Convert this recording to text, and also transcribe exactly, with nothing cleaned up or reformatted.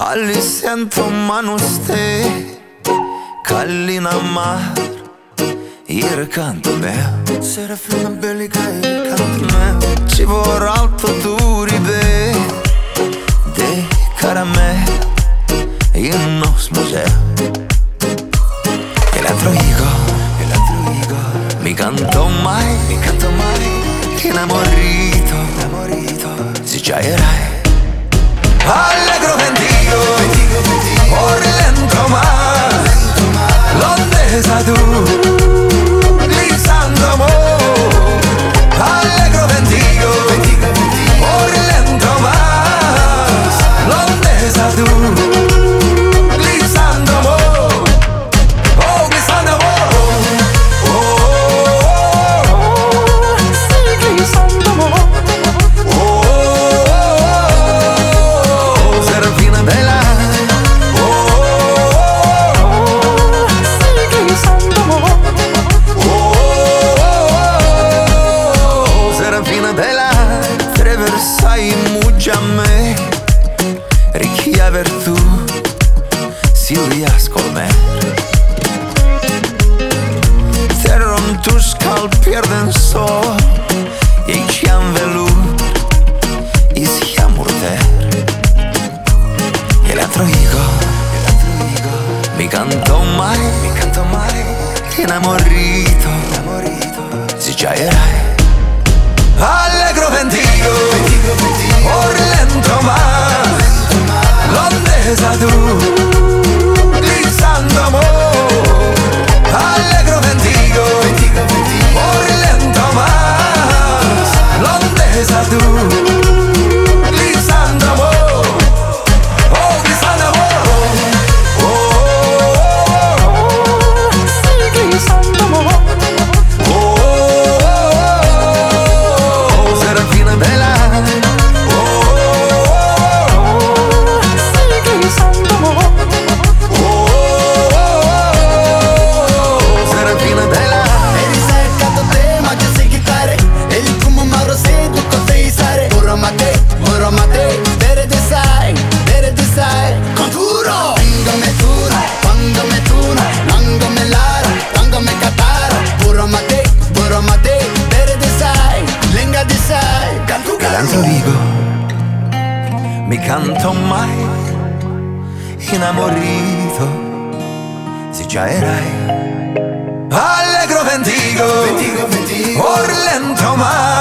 Ali siento manos te Kallina mar Il canto mio Serafina bellica il canto mio Ci vorrà alto duri be De caramel In nos museo E l'altro higo E l'altro higo Mi canto mai Mi canto mai Inamorito Inamorito Si già erai Allegro ventigo, por lento mar, l'ondesa tu, lisando amor. Allegro ventigo, por lento mar, l'ondesa tu, lisando amor. Oh, lisando amor. Oh, oh, oh, sí, lisando amor. Atravessai mugiame Richiaver tu Silvia Scolmer Terron tu skal pierden så Jeg kjem velur Is jamurter El altro higo Mi canto mai Mi canto mai Inamorito Si già erai Allegro ventigo, por lento mar, l'ondesa tu, lisando amor. Allegro ventigo, por lento mar, l'ondesa tu, lisando amor. Oh, lisando amor. Oh, oh, oh, oh. Sí, lisando amor. L'altro dico, mi canto mai inamorito, si già erai. Allegro ventigo, por lento mar.